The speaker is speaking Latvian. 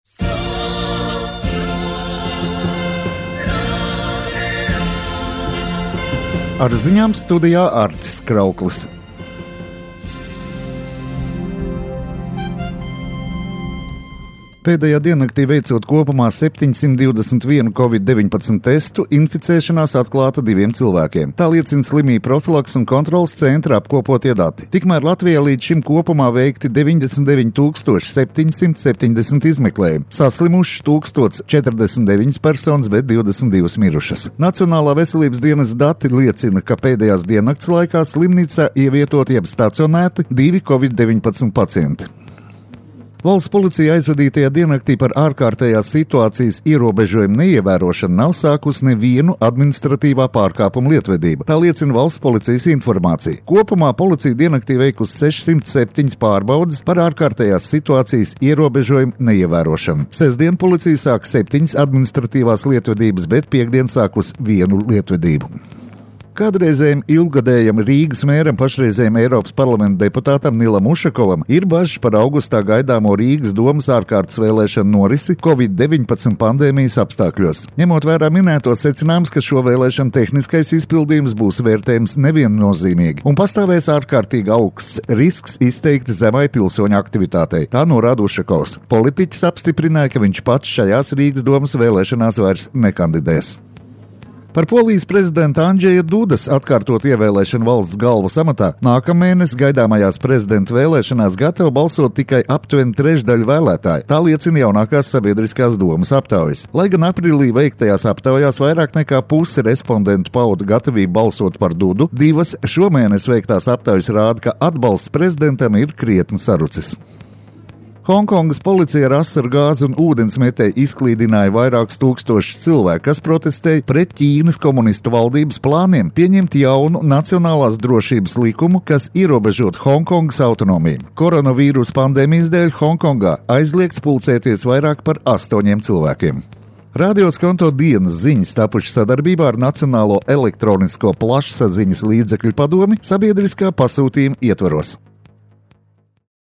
Ar ziņām studijā Artis Krauklis. Pēdējā diennaktī veicot kopumā 721 Covid-19 testu, inficēšanās atklāta 2 cilvēkiem. Tā liecina slimību profilaks un kontrolas centra apkopotie dati. Tikmēr Latvijā līdz šim kopumā veikti 99 770 izmeklējumi. Saslimušas 1049 personas, bet 22 mirušas. Nacionālā veselības dienas dati liecina, ka pēdējās diennakts laikā slimnīcā ievietoti jeb stacionēti 2 Covid-19 pacienti. Valsts policija aizvadītajā diennaktī par ārkārtējās situācijas ierobežojumu neievērošanu nav sākusi nevienu administratīvā pārkāpuma lietvedību. Tā liecina valsts policijas informācija. Kopumā policija diennaktī veikusi 607 pārbaudes par ārkārtējās situācijas ierobežojumu neievērošanu. Sestdien policija sāk 7 administratīvās lietvedības, bet piektdien sākus 1 lietvedību. Kādreizējam ilgadējam Rīgas mēram, pašreizējam Eiropas parlamenta deputātam Nilam Ušakovam ir bažas par augustā gaidāmo Rīgas domas ārkārtas vēlēšanu norisi Covid-19 pandēmijas apstākļos. Ņemot vērā minētos secinājumus, ka šo vēlēšanu tehniskais izpildījums būs vērtējums neviennozīmīgi un pastāvēs ārkārtīgi augsts risks izteikti zemai pilsoņu aktivitātei. Tā norāda Ušakovs. Politiķis apstiprināja, ka viņš pats šajās Rīgas domas vēlēšanās vairs nekandidēs. Par Polijas prezidenta Andžeja Dudas atkārtot ievēlēšanu valsts galvas amatā nākamēnes gaidāmajās prezidenta vēlēšanās gatava balsot tikai aptuveni trešdaļa vēlētāju. Tā liecina jaunākās sabiedriskās domas aptaujas. Lai gan aprīlī veiktajās aptaujās vairāk nekā puse respondentu pauda gatavību balsot par Dudu, 2 šomēnes veiktās aptaujas rāda, ka atbalsts prezidentam ir krietni sarucis. Hongkongas policija ar asaru gāzi un ūdensmetēju izklīdināja vairākus tūkstošus cilvēku, kas protestēja pret Ķīnas komunistu valdības plāniem pieņemt jaunu nacionālās drošības likumu, kas ierobežot Hongkongas autonomiju. Koronavīrusa pandēmijas dēļ Hongkongā aizliegts pulcēties vairāk par 8 cilvēkiem. Radioskonto dienas ziņas tapušas sadarbībā ar Nacionālo elektronisko plašsaziņas līdzekļu padomi sabiedriskā pasūtījuma ietvaros.